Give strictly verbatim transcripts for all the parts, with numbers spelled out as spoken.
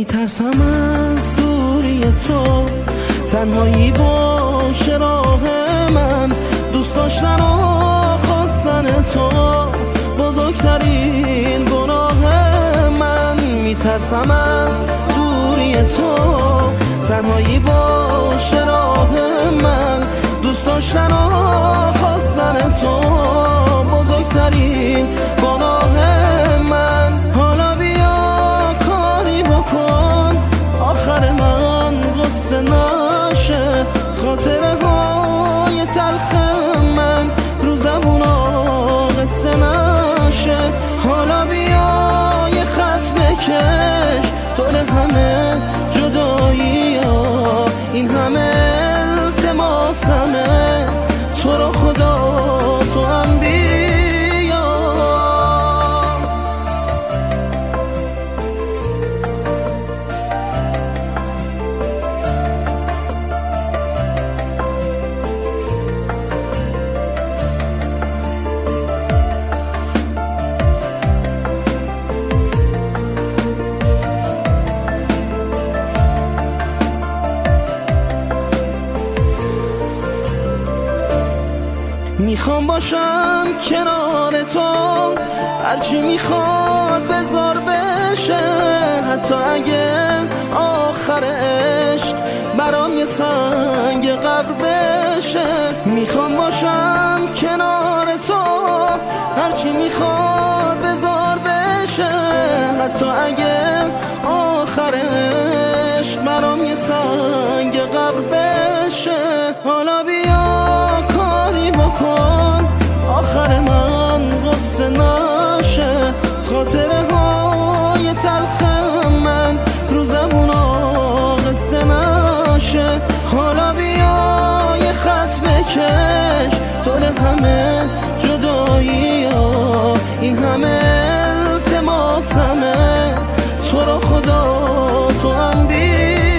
میترسم از دوری تو، تنهایی باشه راه من، دوست داشتن و خواستن تو بزرگترین گناه من. میترسم از دوری تو، تنهایی باشه راه من، دوست داشتن و خواستن تو بزرگترین گناه من. حالا بیا کاری بکن آخر من غصه نشه، خاطره های تلخ من رو زبونا قصه نشه. حالا بیا یه خط بکش دور همه جدایی ها، این همه التماسمه تو رو خدا تو هم بیا. میخوام باشم کنار تو، هرچی میخواد بذار بشه، حتی اگه آخر عشق برام یه سنگ قبر بشه. میخوام باشم کنار تو، هرچی میخواد بذار بشه، حتی اگه آخر عشق برام یه سنگ قبر بشه. حالا بیا کاری بکن آخر من غصه نشه، خاطره های تلخ من رو زبونا قصه نشه. حالا بیا یه خط بکش دور همه جدایی ها، این همه التماسمه تو رو خدا تو هم بیا.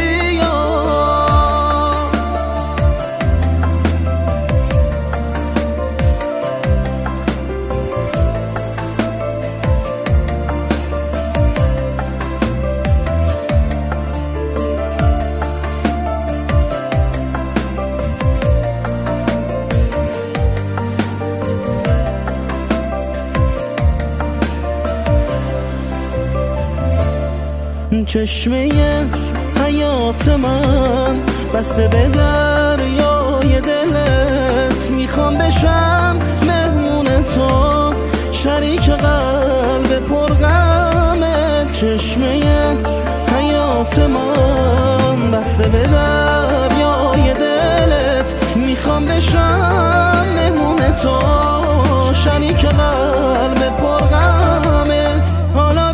چشمه حیات من بسته به دریای دلت، میخوام بشم مهمون تو، شریک قلب پرغمت. چشمه حیات من بسته به دریای دلت، میخوام بشم مهمون تو، شریک قلب پرغمت. حالا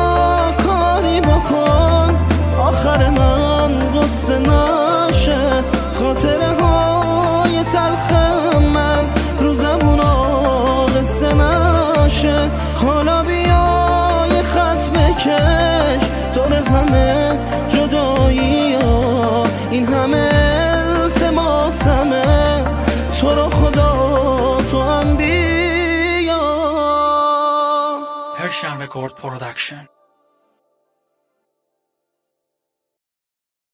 بکن آخر من غصه نشه، خاطره های تلخ من رو زبونا قصه نشه. حالا بیا یه خط بکش دور همه جدایی ها، این همه التماسمه تو رو خدا تو هم بیا. Persian Record Production.